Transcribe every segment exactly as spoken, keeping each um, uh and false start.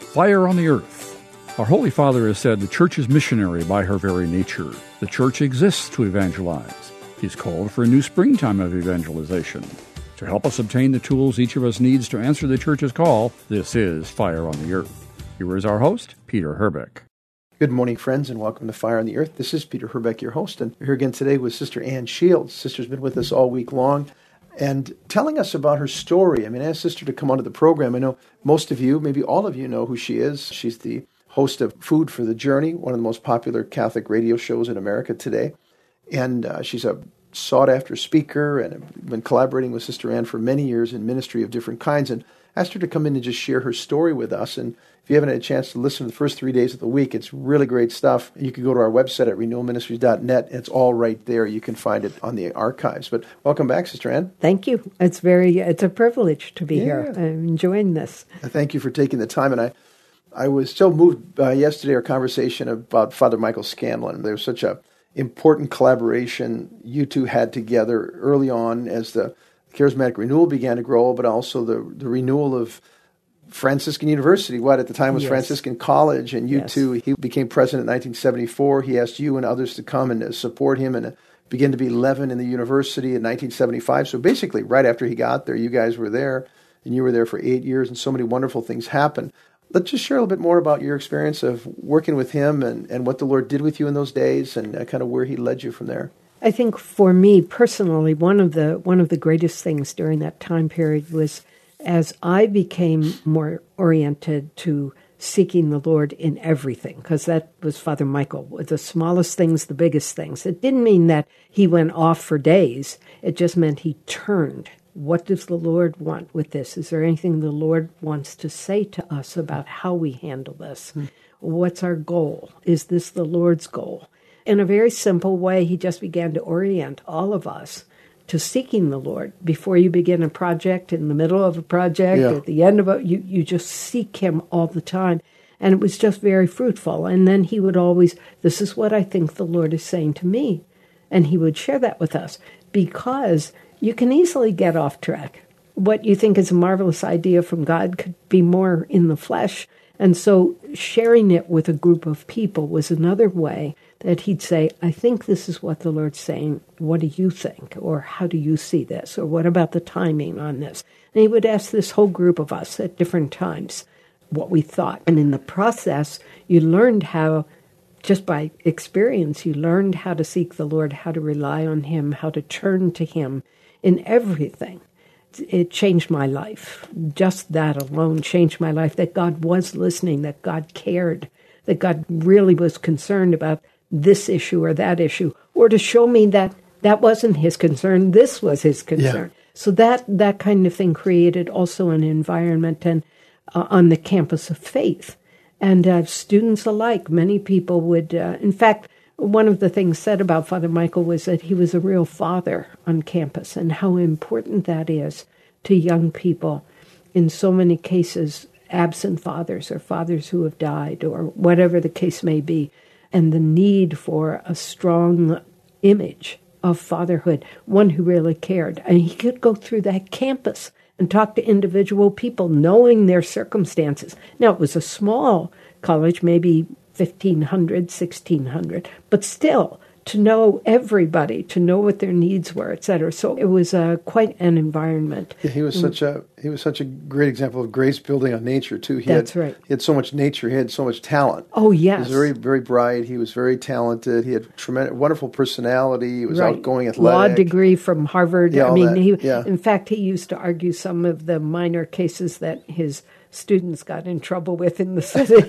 Fire on the Earth. Our Holy Father has said the Church is missionary by her very nature. The Church exists to evangelize. He's called for a new springtime of evangelization. To help us obtain the tools each of us needs to answer the Church's call, this is Fire on the Earth. Here is our host, Peter Herbeck. Good morning, friends, and welcome to Fire on the Earth. This is Peter Herbeck, your host, and we're here again today with Sister Ann Shields. Sister's been with us all week long and telling us about her story. I mean, I asked Sister to come onto the program. I know most of you, maybe all of you, know who she is. She's the host of Food for the Journey, one of the most popular Catholic radio shows in America today. And uh, she's a sought-after speaker and have been collaborating with Sister Ann for many years in ministry of different kinds, and asked her to come in and just share her story with us. And if you haven't had a chance to listen to the first three days of the week, it's really great stuff. You can go to our website at renewal ministries dot net. It's all right there. You can find it on the archives. But welcome back, Sister Ann. Thank you. It's very, it's a privilege to be yeah. here. I'm enjoying this. Thank you for taking the time. And I, I was so moved uh, yesterday, our conversation about Father Michael Scanlon. There was such a important collaboration you two had together early on as the charismatic renewal began to grow, but also the, the renewal of Franciscan University, what at the time was yes. Franciscan College, and you yes. two, he became president in nineteen seventy-four. He asked you and others to come and support him and begin to be Levin in the university in nineteen seventy-five. So basically, right after he got there, you guys were there, and you were there for eight years, and so many wonderful things happened. Let's just share a little bit more about your experience of working with him and, and what the Lord did with you in those days and uh, kind of where he led you from there. I think for me personally, one of the one of the greatest things during that time period was as I became more oriented to seeking the Lord in everything, because that was Father Michael, the smallest things, the biggest things. It didn't mean that he went off for days. It just meant he turned. What does the Lord want with this? Is there anything the Lord wants to say to us about how we handle this? Mm. What's our goal? Is this the Lord's goal? In a very simple way, he just began to orient all of us to seeking the Lord. Before you begin a project, in the middle of a project, yeah. at the end of it, you, you just seek him all the time. And it was just very fruitful. And then he would always, this is what I think the Lord is saying to me. And he would share that with us because you can easily get off track. What you think is a marvelous idea from God could be more in the flesh. And so sharing it with a group of people was another way that he'd say, I think this is what the Lord's saying. What do you think? Or how do you see this? Or what about the timing on this? And he would ask this whole group of us at different times what we thought. And in the process, you learned how, just by experience, you learned how to seek the Lord, how to rely on him, how to turn to him in everything. It changed my life. Just that alone changed my life, that God was listening, that God cared, that God really was concerned about this issue or that issue, or to show me that that wasn't his concern, this was his concern. Yeah. So that that kind of thing created also an environment and uh, on the campus of faith. And uh, students alike, many people would, uh, in fact, one of the things said about Father Michael was that he was a real father on campus and how important that is to young people. In so many cases, absent fathers or fathers who have died or whatever the case may be, and the need for a strong image of fatherhood, one who really cared. And he could go through that campus and talk to individual people, knowing their circumstances. Now, it was a small college, maybe fifteen hundred, sixteen hundred, but still, to know everybody, to know what their needs were, et cetera. So it was uh, quite an environment. Yeah, he was mm. such a he was such a great example of grace building on nature too. He That's had, right. He had so much nature. He had so much talent. Oh yes, he was very very bright. He was very talented. He had tremendous, wonderful personality. He was right. outgoing, athletic. Law degree from Harvard. Yeah, I mean, that, he. Yeah. In fact, he used to argue some of the minor cases that his students got in trouble with in the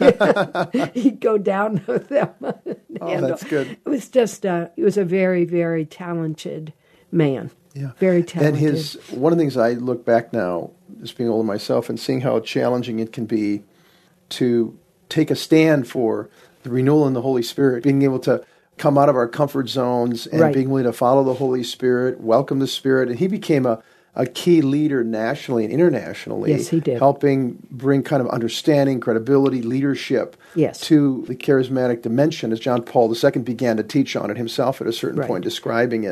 city. He'd go down with them. Oh, that's good. It was just, uh, he was a very, very talented man. Yeah. Very talented. And his, one of the things I look back now, just being older myself, and seeing how challenging it can be to take a stand for the renewal in the Holy Spirit, being able to come out of our comfort zones and right. being willing to follow the Holy Spirit, welcome the Spirit. And he became a a key leader nationally and internationally, yes, he did. helping bring kind of understanding, credibility, leadership yes. to the charismatic dimension, as John Paul the Second began to teach on it himself at a certain right. point, describing it.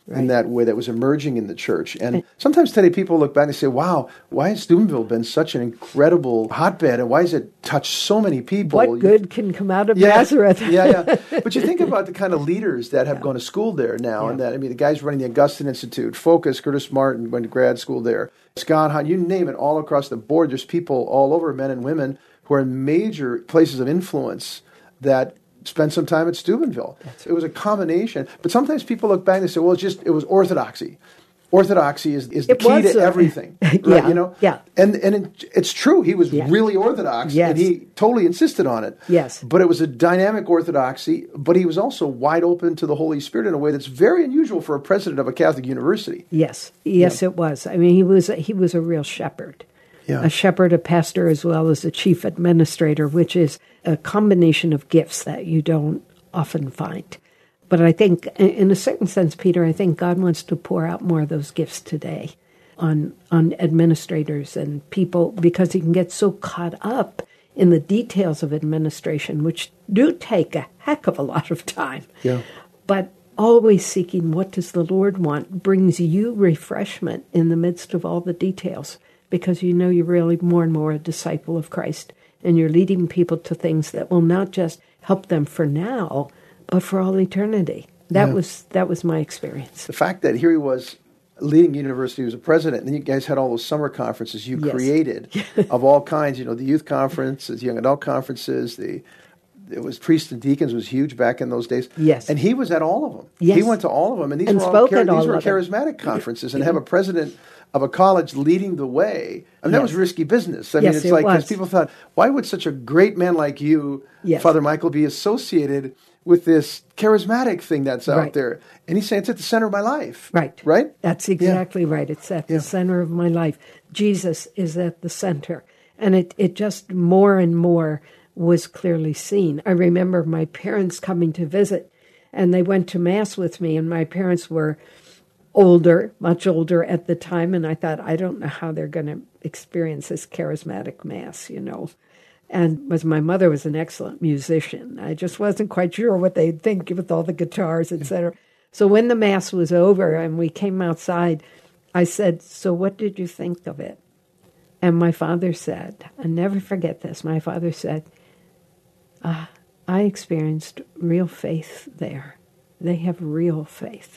right. in that way that was emerging in the church. And sometimes today people look back and say, wow, why has Steubenville been such an incredible hotbed, and why has it touched so many people? What good can come out of yeah, Nazareth? yeah, yeah. But you think about the kind of leaders that have yeah. gone to school there now, yeah. and that, I mean, the guys running the Augustine Institute, Focus, Curtis Martin went to grad school there, Scott Hahn, you name it, all across the board. There's people all over, men and women, who are in major places of influence that spent some time at Steubenville. That's it was a combination. But sometimes people look back and they say, well, it's just, it was orthodoxy. Orthodoxy is, is the it key was, to uh, everything. Right? Yeah, you know? Yeah. And and it, it's true. He was yeah. really orthodox, yes. and he totally insisted on it. Yes. But it was a dynamic orthodoxy, but he was also wide open to the Holy Spirit in a way that's very unusual for a president of a Catholic university. Yes. Yes, yeah. it was. I mean, he was he was a real shepherd. Yeah. A shepherd, a pastor, as well as a chief administrator, which is a combination of gifts that you don't often find. But I think, in a certain sense, Peter, I think God wants to pour out more of those gifts today on on administrators and people, because he can get so caught up in the details of administration, which do take a heck of a lot of time. Yeah. But always seeking what does the Lord want brings you refreshment in the midst of all the details, because you know you're really more and more a disciple of Christ, and you're leading people to things that will not just help them for now, but for all eternity. That yeah. was that was my experience. The fact that here he was leading university, he was a president, and then you guys had all those summer conferences you yes. created of all kinds, you know, the youth conferences, young adult conferences, the it was priests and deacons was huge back in those days. Yes. And he was at all of them. Yes. He went to all of them. And these and were all, spoke char- at all these were of them. charismatic conferences, and to have a president of a college leading the way, I mean, yes. that was risky business. I yes, mean, it's it like, because was. people thought, why would such a great man like you, yes. Father Michael, be associated with this charismatic thing that's out right. there? And he's saying, it's at the center of my life. Right. Right? That's exactly yeah. right. It's at the yeah. center of my life. Jesus is at the center. And it, it just more and more was clearly seen. I remember my parents coming to visit, and they went to Mass with me, and my parents were older, much older at the time, and I thought, I don't know how they're going to experience this charismatic Mass, you know. And was my mother was an excellent musician. I just wasn't quite sure what they'd think with all the guitars, et cetera. So when the Mass was over and we came outside, I said, so what did you think of it? And my father said, I'll never forget this, my father said, uh, I experienced real faith there. They have real faith.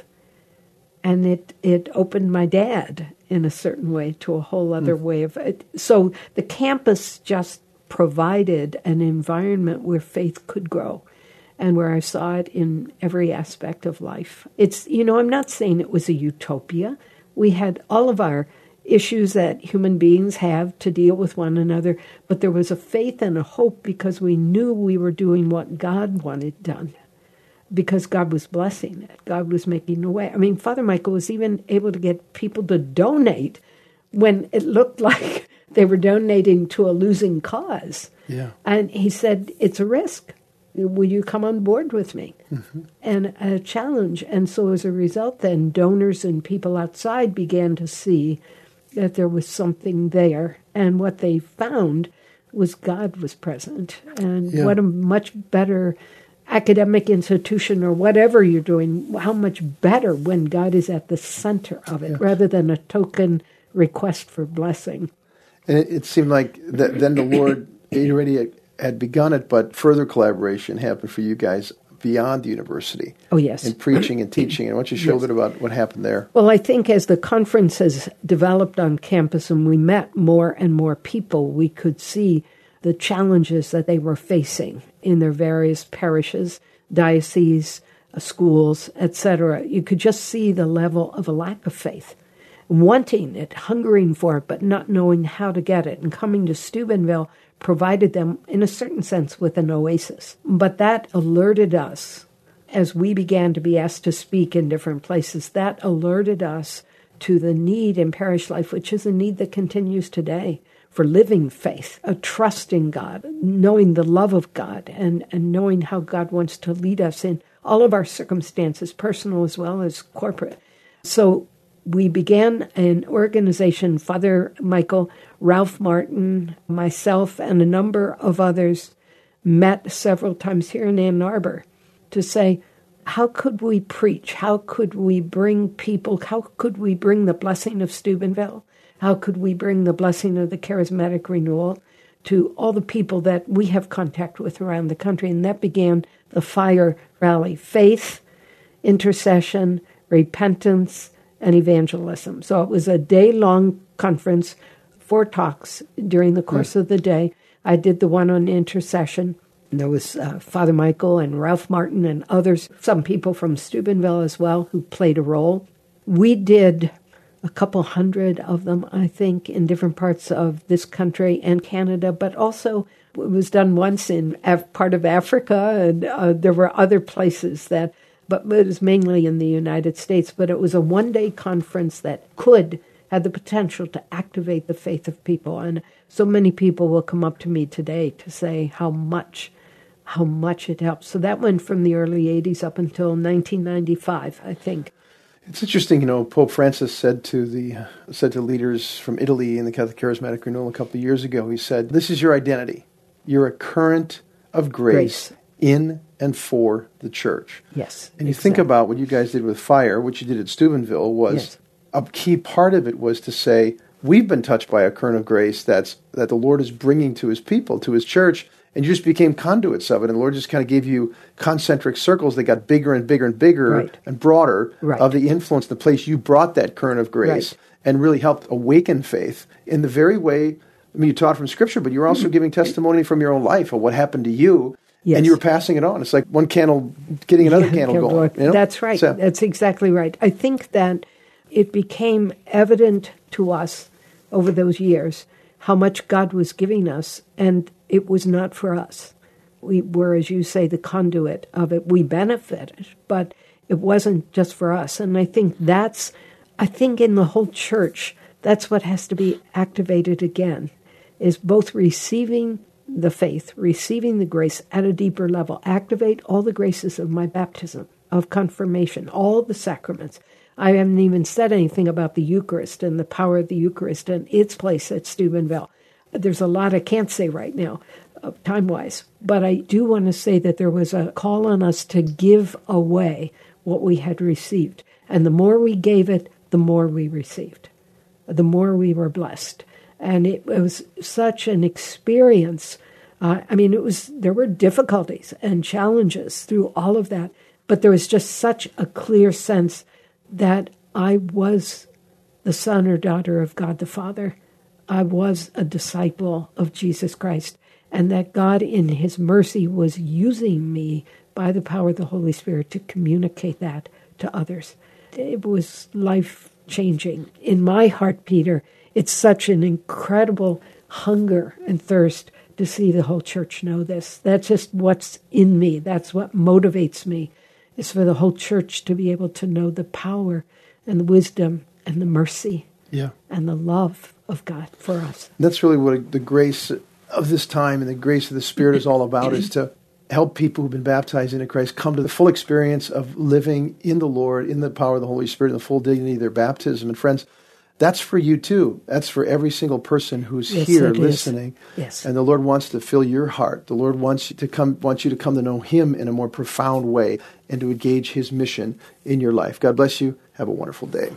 And it, it opened my dad in a certain way to a whole other mm. way of it. So the campus just provided an environment where faith could grow and where I saw it in every aspect of life. It's, you know, I'm not saying it was a utopia. We had all of our issues that human beings have to deal with one another, but there was a faith and a hope because we knew we were doing what God wanted done, because God was blessing it. God was making a way. I mean, Father Michael was even able to get people to donate when it looked like they were donating to a losing cause. Yeah. And he said, it's a risk. Will you come on board with me? Mm-hmm. And a challenge. And so as a result, then donors and people outside began to see that there was something there. And what they found was God was present. And yeah. what a much better academic institution or whatever you're doing, how much better when God is at the center of it, yeah. rather than a token request for blessing. And it, it seemed like that then the Lord already had begun it, but further collaboration happened for you guys beyond the university. Oh, yes. In preaching and teaching. And why don't you share yes. a bit about what happened there? Well, I think as the conference has developed on campus and we met more and more people, we could see the challenges that they were facing in their various parishes, dioceses, schools, et cetera. You could just see the level of a lack of faith, wanting it, hungering for it, but not knowing how to get it. And coming to Steubenville provided them, in a certain sense, with an oasis. But that alerted us, as we began to be asked to speak in different places, that alerted us to the need in parish life, which is a need that continues today, for living faith, a trust in God, knowing the love of God, and, and knowing how God wants to lead us in all of our circumstances, personal as well as corporate. So we began an organization, Father Michael, Ralph Martin, myself, and a number of others met several times here in Ann Arbor to say, how could we preach? How could we bring people? How could we bring the blessing of Steubenville? How could we bring the blessing of the charismatic renewal to all the people that we have contact with around the country? And that began the FIRE rally: faith, intercession, repentance, and evangelism. So it was a day-long conference, four talks during the course mm. of the day. I did the one on intercession. There was uh, Father Michael and Ralph Martin and others, some people from Steubenville as well, who played a role. We did a couple hundred of them, I think, in different parts of this country and Canada, but also it was done once in Af- part of Africa, and uh, there were other places that, but it was mainly in the United States. But it was a one-day conference that could, had the potential to activate the faith of people. And so many people will come up to me today to say how much, how much it helped. So that went from the early eighties up until nineteen ninety-five, I think. It's interesting, you know, Pope Francis said to the said to leaders from Italy in the Catholic Charismatic Renewal a couple of years ago, he said, this is your identity. You're a current of grace, grace. in and for the church. Yes. And you exactly. think about what you guys did with FIRE, what you did at Steubenville, was yes. a key part of it was to say, we've been touched by a current of grace that's that the Lord is bringing to his people, to his church, and you just became conduits of it. And the Lord just kind of gave you concentric circles that got bigger and bigger and bigger right. and broader right. of the influence, the place you brought that current of grace right. and really helped awaken faith in the very way, I mean, you taught from Scripture, but you were also giving testimony from your own life of what happened to you, yes. and you were passing it on. It's like one candle getting another yeah, candle going. You know? That's right. So, That's exactly right. I think that it became evident to us over those years how much God was giving us, and it was not for us. We were, as you say, the conduit of it. We benefited, but it wasn't just for us. And I think that's, I think in the whole church, that's what has to be activated again, is both receiving the faith, receiving the grace at a deeper level, activate all the graces of my baptism, of confirmation, all the sacraments. I haven't even said anything about the Eucharist and the power of the Eucharist and its place at Steubenville. There's a lot I can't say right now, uh, time-wise, but I do want to say that there was a call on us to give away what we had received. And the more we gave it, the more we received, the more we were blessed. And it was such an experience. Uh, I mean, it was there were difficulties and challenges through all of that, but there was just such a clear sense that I was the son or daughter of God the Father. I was a disciple of Jesus Christ, and that God in his mercy was using me by the power of the Holy Spirit to communicate that to others. It was life-changing. In my heart, Peter, it's such an incredible hunger and thirst to see the whole church know this. That's just what's in me. That's what motivates me, is for the whole church to be able to know the power and the wisdom and the mercy yeah. and the love of God for us. That's really what the grace of this time and the grace of the Spirit is all about, is to help people who've been baptized into Christ come to the full experience of living in the Lord, in the power of the Holy Spirit, in the full dignity of their baptism. And friends, that's for you too. That's for every single person who's yes, here listening. Yes. And the Lord wants to fill your heart. The Lord wants you to come wants you to come to know him in a more profound way and to engage his mission in your life. God bless you. Have a wonderful day.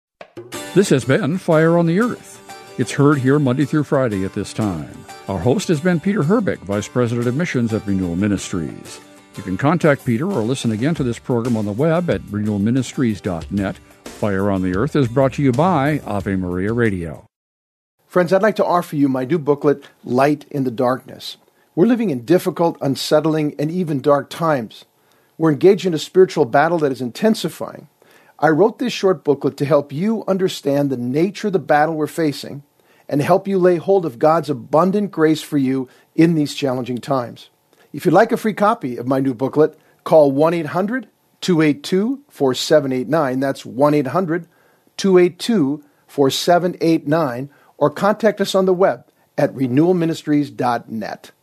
This has been Fire on the Earth. It's heard here Monday through Friday at this time. Our host has been Peter Herbeck, Vice President of Missions at Renewal Ministries. You can contact Peter or listen again to this program on the web at renewal ministries dot net. Fire on the Earth is brought to you by Ave Maria Radio. Friends, I'd like to offer you my new booklet, Light in the Darkness. We're living in difficult, unsettling, and even dark times. We're engaged in a spiritual battle that is intensifying. I wrote this short booklet to help you understand the nature of the battle we're facing and help you lay hold of God's abundant grace for you in these challenging times. If you'd like a free copy of my new booklet, call one eight hundred two eight two four seven eight nine. That's one eight hundred two eight two four seven eight nine, or contact us on the web at renewal ministries dot net.